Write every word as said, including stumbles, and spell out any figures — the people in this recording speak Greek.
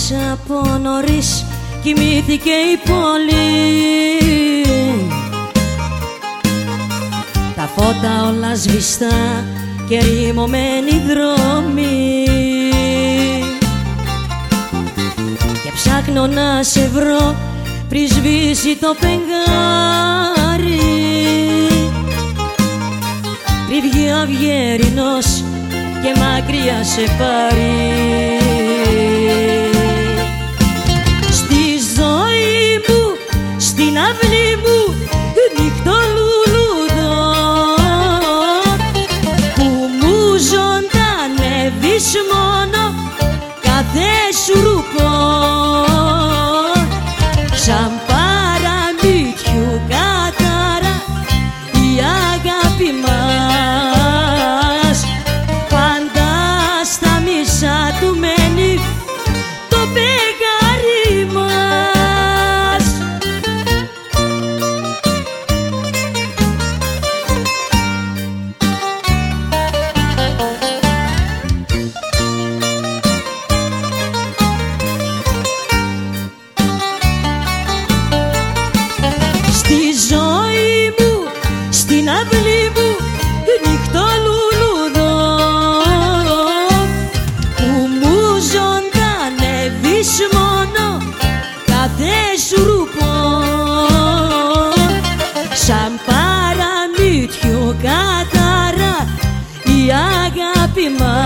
από νωρίς κοιμήθηκε η πόλη. Τα φώτα όλα σβηστά και ρημωμένοι δρόμοι. Και ψάχνω να σε βρω πριν σβήσει το φεγγάρι, πριν βγει ο αυγερινός και μακριά σε πάρει. Στη ζωή μου, στην αυλή μου, νύχτο λουλουδό, που μου ζωντανεύεις μόνο κάθε σου ρουπό. Σαν παραμύθιου κατάρα η αγάπη μας, πάντα στα μισά του μένει το φεγγάρι μας. Στη ζωή μου, στην αυλή μου, νύχτο λουλουδό, που μου ζωντανεύεις μόνο κάθε σου ρουπό. Σαν παραμύθιου κατάρα η αγάπη μας,